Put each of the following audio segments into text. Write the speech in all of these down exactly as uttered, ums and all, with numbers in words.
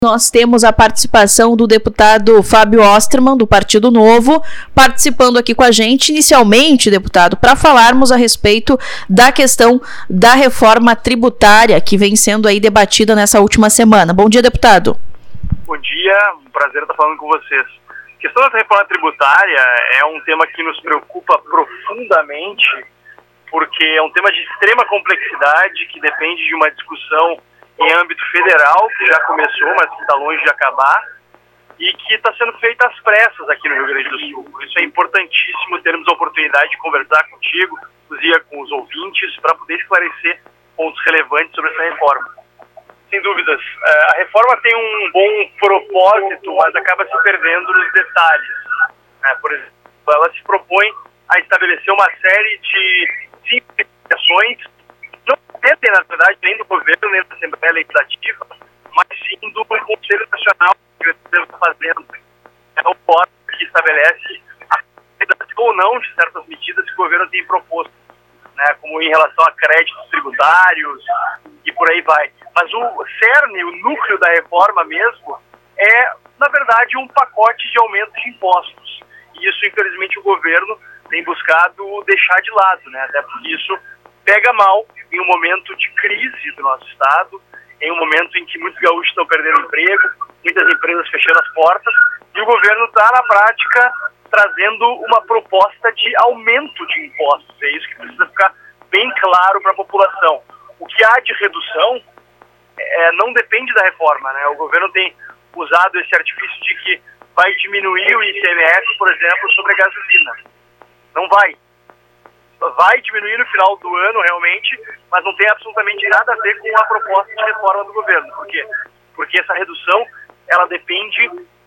Nós temos a participação do deputado Fábio Osterman, do Partido Novo, participando aqui com a gente, inicialmente, deputado, para falarmos a respeito da questão da reforma tributária que vem sendo aí debatida nessa última semana. Bom dia, deputado. Bom dia, um prazer estar falando com vocês. A questão da reforma tributária é um tema que nos preocupa profundamente, porque é um tema de extrema complexidade, que depende de uma discussão em âmbito federal, que já começou, mas que está longe de acabar, e que está sendo feita às pressas aqui no Rio Grande do Sul. Por isso é importantíssimo termos a oportunidade de conversar contigo, inclusive com os ouvintes, para poder esclarecer pontos relevantes sobre essa reforma. Sem dúvidas, a reforma tem um bom propósito, mas acaba se perdendo nos detalhes. Por exemplo, ela se propõe a estabelecer uma série de simplificações, não dependem, na verdade, nem do governo, nem da Assembleia Legislativa, mas sim do Conselho Nacional que o governo está fazendo. É o órgão que estabelece a ou não de certas medidas que o governo tem proposto, né, como em relação a créditos tributários e por aí vai. Mas o cerne, o núcleo da reforma mesmo, é, na verdade, um pacote de aumento de impostos. E isso, infelizmente, o governo tem buscado deixar de lado, né, até porque isso pega mal em um momento de crise do nosso estado, em um momento em que muitos gaúchos estão perdendo emprego, muitas empresas fechando as portas, e o governo está, na prática, trazendo uma proposta de aumento de impostos. É isso que precisa ficar bem claro para a população. O que há de redução é, não depende da reforma, né? O governo tem usado esse artifício de que vai diminuir o I C M S, por exemplo, sobre a gasolina. Não vai. Vai diminuir no final do ano, realmente, mas não tem absolutamente nada a ver com a proposta de reforma do governo. Por quê? Porque essa redução, ela depende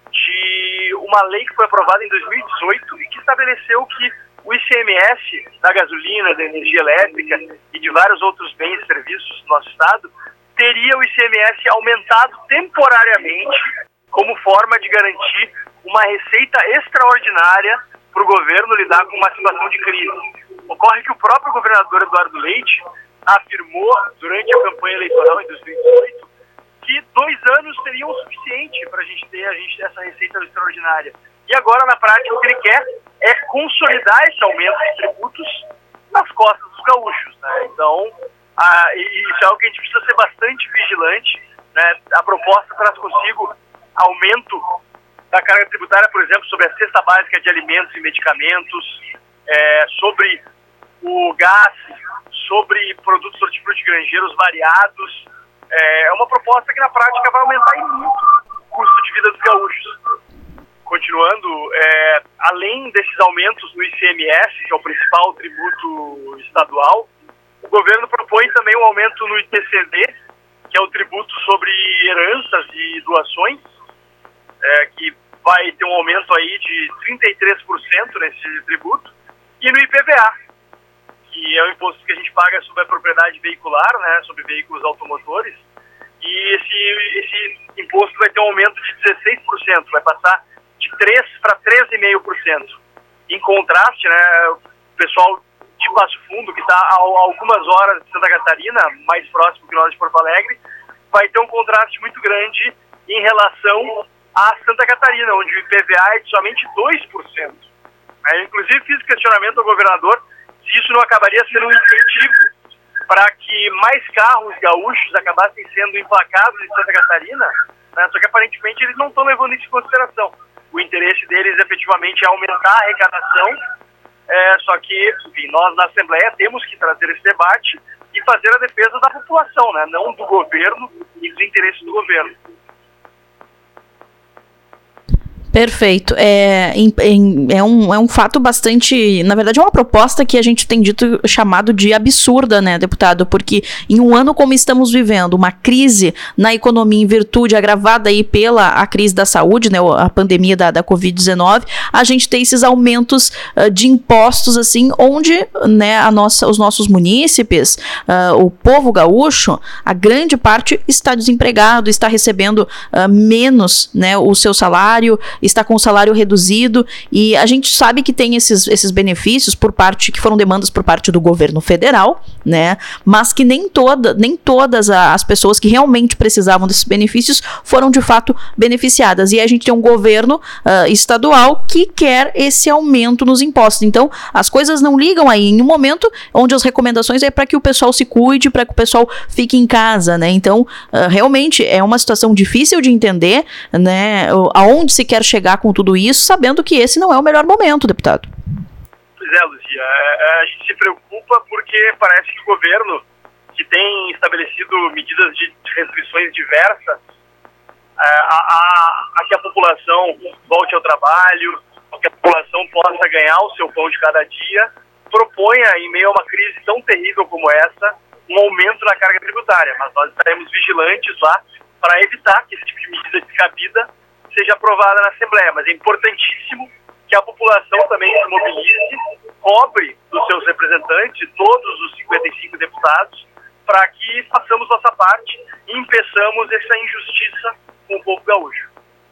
de uma lei que foi aprovada em dois mil e dezoito e que estabeleceu que o I C M S da gasolina, da energia elétrica e de vários outros bens e serviços do nosso estado teria o I C M S aumentado temporariamente como forma de garantir uma receita extraordinária para o governo lidar com uma situação de crise. Ocorre que o próprio governador Eduardo Leite afirmou durante a campanha eleitoral em dois mil e dezoito que dois anos seriam o suficiente para a gente ter a gente ter essa receita extraordinária. E agora, na prática, o que ele quer é consolidar esse aumento de tributos nas costas dos gaúchos, né? Então, a, e isso é algo que a gente precisa ser bastante vigilante, né? A proposta traz consigo aumento da carga tributária, por exemplo, sobre a cesta básica de alimentos e medicamentos, é, sobre o gás, sobre produtos hortifrutigranjeiros variados. É uma proposta que na prática vai aumentar em muito o custo de vida dos gaúchos. Continuando, é, além desses aumentos no I C M S, que é o principal tributo estadual, o governo propõe também um aumento no I T C D, que é o tributo sobre heranças e doações, é, que vai ter um aumento aí de trinta e três por cento nesse tributo, e no I P V A, que é o imposto que a gente paga sobre a propriedade veicular, né, sobre veículos automotores, e esse, esse imposto vai ter um aumento de dezesseis por cento, vai passar de três por cento para treze vírgula cinco por cento. Em contraste, né, o pessoal de Passo Fundo, que está a algumas horas de Santa Catarina, mais próximo que nós de Porto Alegre, vai ter um contraste muito grande em relação a Santa Catarina, onde o I P V A é de somente dois por cento. Eu, inclusive, fiz questionamento ao governador se isso não acabaria sendo um incentivo para que mais carros gaúchos acabassem sendo emplacados em Santa Catarina, né? Só que aparentemente eles não estão levando isso em consideração. O interesse deles efetivamente é aumentar a arrecadação, é, só que, enfim, nós na Assembleia temos que trazer esse debate e fazer a defesa da população, né? Não do governo e dos interesses do governo. Perfeito. É, é, um, é um fato bastante... Na verdade, é uma proposta que a gente tem dito chamado de absurda, né, deputado? Porque em um ano como estamos vivendo, uma crise na economia em virtude, agravada aí pela a crise da saúde, né, a pandemia da, da covid dezenove, a gente tem esses aumentos uh, de impostos, assim, onde, né, a nossa, os nossos munícipes, uh, o povo gaúcho, a grande parte está desempregado, está recebendo uh, menos, né, o seu salário, está com o salário reduzido, e a gente sabe que tem esses, esses benefícios por parte, que foram demandas por parte do governo federal, né, mas que nem, toda, nem todas as pessoas que realmente precisavam desses benefícios foram de fato beneficiadas, e a gente tem um governo uh, estadual que quer esse aumento nos impostos. Então, as coisas não ligam aí, em um momento onde as recomendações é para que o pessoal se cuide, para que o pessoal fique em casa, né, então, uh, realmente é uma situação difícil de entender, né, aonde se quer chegar com tudo isso, sabendo que esse não é o melhor momento, deputado. Pois é, Luzia, a gente se preocupa porque parece que o governo, que tem estabelecido medidas de restrições diversas, a, a, a que a população volte ao trabalho, a que a população possa ganhar o seu pão de cada dia, proponha, em meio a uma crise tão terrível como essa, um aumento na carga tributária. Mas nós estaremos vigilantes lá para evitar que esse tipo de medida descabida seja aprovada na Assembleia. Mas é importantíssimo que a população também se mobilize, cobre dos seus representantes, todos os cinquenta e cinco deputados, para que façamos nossa parte e impeçamos essa injustiça com o povo gaúcho.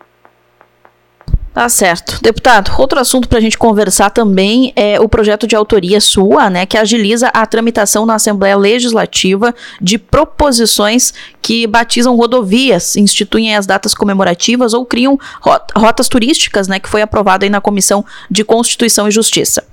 Tá certo. Deputado, outro assunto para a gente conversar também é o projeto de autoria sua, né, que agiliza a tramitação na Assembleia Legislativa de proposições que batizam rodovias, instituem as datas comemorativas ou criam rotas turísticas, né, que foi aprovado aí na Comissão de Constituição e Justiça.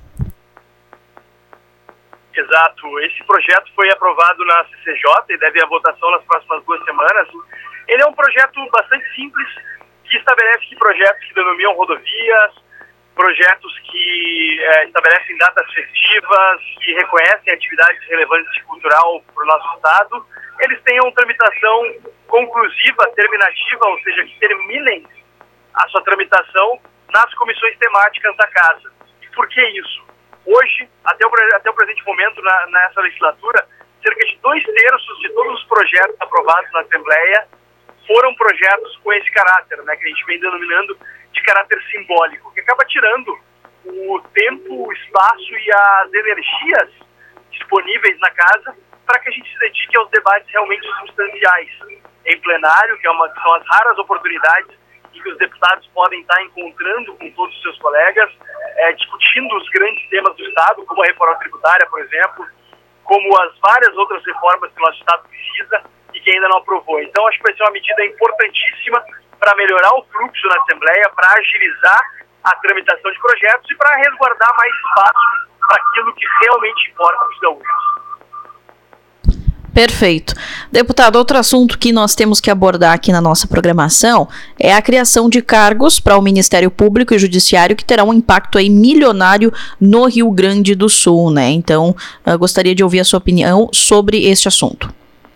Exato. Esse projeto foi aprovado na C C J e deve ir à votação nas próximas duas semanas. Ele é um projeto bastante simples, que estabelece que projetos que denominam rodovias, projetos que é, estabelecem datas festivas, que reconhecem atividades relevantes de cultural para o nosso Estado, eles tenham tramitação conclusiva, terminativa, ou seja, que terminem a sua tramitação nas comissões temáticas da Casa. E por que isso? Hoje, até o, até o presente momento, na, nessa legislatura, cerca de dois terços de todos os projetos aprovados na Assembleia foram projetos com esse caráter, né, que a gente vem denominando de caráter simbólico, que acaba tirando o tempo, o espaço e as energias disponíveis na Casa para que a gente se dedique aos debates realmente substanciais em plenário, que, é uma, que são as raras oportunidades em que os deputados podem estar encontrando com todos os seus colegas, é, discutindo os grandes temas do Estado, como a reforma tributária, por exemplo, como as várias outras reformas que o nosso Estado precisa e que ainda não aprovou. Então, acho que vai ser uma medida importantíssima para melhorar o fluxo na Assembleia, para agilizar a tramitação de projetos e para resguardar mais espaço para aquilo que realmente importa para os gaúchos. Perfeito. Deputado, outro assunto que nós temos que abordar aqui na nossa programação é a criação de cargos para o Ministério Público e Judiciário que terá um impacto aí milionário no Rio Grande do Sul, né? Então, eu gostaria de ouvir a sua opinião sobre este assunto.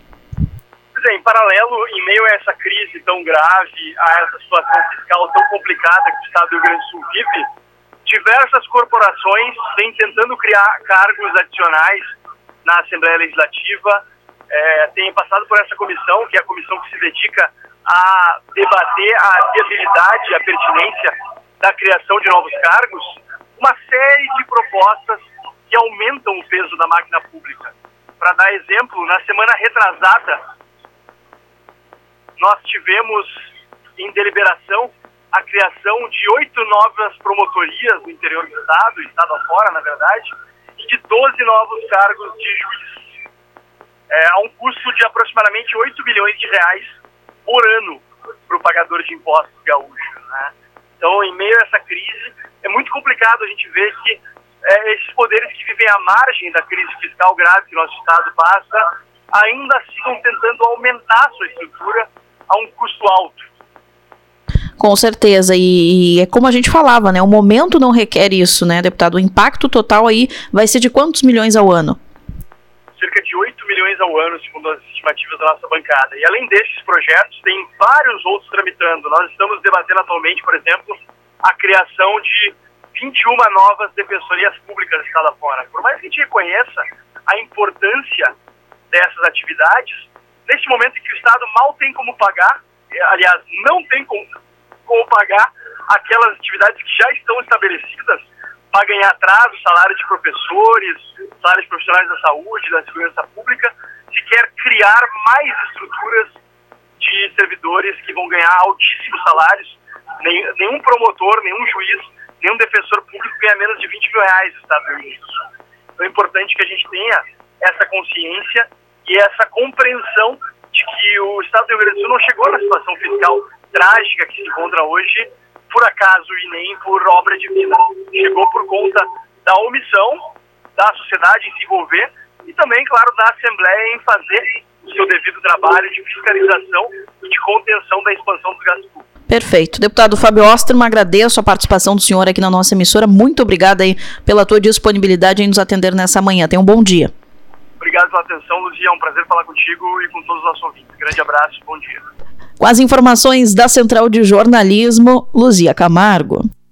Em paralelo, em meio a essa crise tão grave, a essa situação fiscal tão complicada que o Estado do Rio Grande do Sul vive, diversas corporações vêm tentando criar cargos adicionais na Assembleia Legislativa, é, têm passado por essa comissão, que é a comissão que se dedica a debater a viabilidade, a pertinência da criação de novos cargos, uma série de propostas que aumentam o peso da máquina pública. Para dar exemplo, na semana retrasada, nós tivemos em deliberação a criação de oito novas promotorias no interior do Estado, Estado afora, na verdade, e de doze novos cargos de juiz, é, a um custo de aproximadamente oito bilhões de reais por ano para o pagador de impostos gaúcho, né? Então, em meio a essa crise, é muito complicado a gente ver que é, esses poderes que vivem à margem da crise fiscal grave que nosso Estado passa, ainda sigam tentando aumentar a sua estrutura a um custo alto. Com certeza, e, e é como a gente falava, né? O momento não requer isso, né, deputado? O impacto total aí vai ser de quantos milhões ao ano? Cerca de oito milhões ao ano, segundo as estimativas da nossa bancada. E além desses projetos, tem vários outros tramitando. Nós estamos debatendo atualmente, por exemplo, a criação de vinte e uma novas defensorias públicas do Estado afora. Por mais que a gente reconheça a importância dessas atividades, neste momento em que o Estado mal tem como pagar, aliás, não tem como, como pagar aquelas atividades que já estão estabelecidas, para ganhar atraso, salário de professores, salário de profissionais da saúde, da segurança pública, se quer criar mais estruturas de servidores que vão ganhar altíssimos salários, Nem, nenhum promotor, nenhum juiz, nenhum defensor público ganha menos de vinte mil reais no Estado do Rio Grande do Sul. Então é importante que a gente tenha essa consciência e essa compreensão de que o Estado do Rio Grande do Sul não chegou na situação fiscal trágica que se encontra hoje por acaso e nem por obra divina. Chegou por conta da omissão da sociedade em se envolver e também, claro, da Assembleia em fazer o seu devido trabalho de fiscalização e de contenção da expansão dos gastos públicos. Perfeito. Deputado Fábio Osterman, agradeço a participação do senhor aqui na nossa emissora. Muito obrigada aí pela tua disponibilidade em nos atender nessa manhã. Tenha um bom dia. Obrigado pela atenção, Luzia. É um prazer falar contigo e com todos os nossos ouvintes. Grande abraço, bom dia. Com as informações da Central de Jornalismo, Luzia Camargo.